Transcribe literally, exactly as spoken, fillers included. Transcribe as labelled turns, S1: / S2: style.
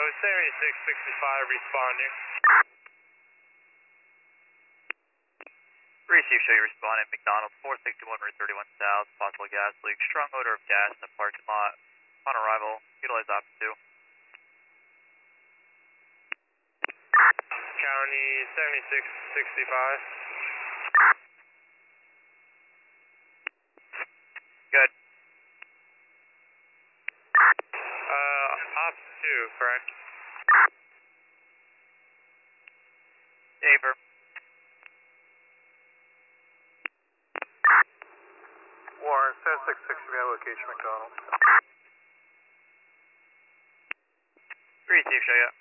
S1: seventy-six sixty-five responding.
S2: Receive, show you responding. McDonald, four sixty-one, Route thirty-one South, possible gas leak, strong odor of gas in the parking lot. On arrival, utilize option two.
S1: County seventy-six sixty-five.
S2: Good.
S1: Uh, option two, correct?
S2: Aver.
S1: Warren, seventy-six sixty-five location, McDonald.
S2: Receive, show you.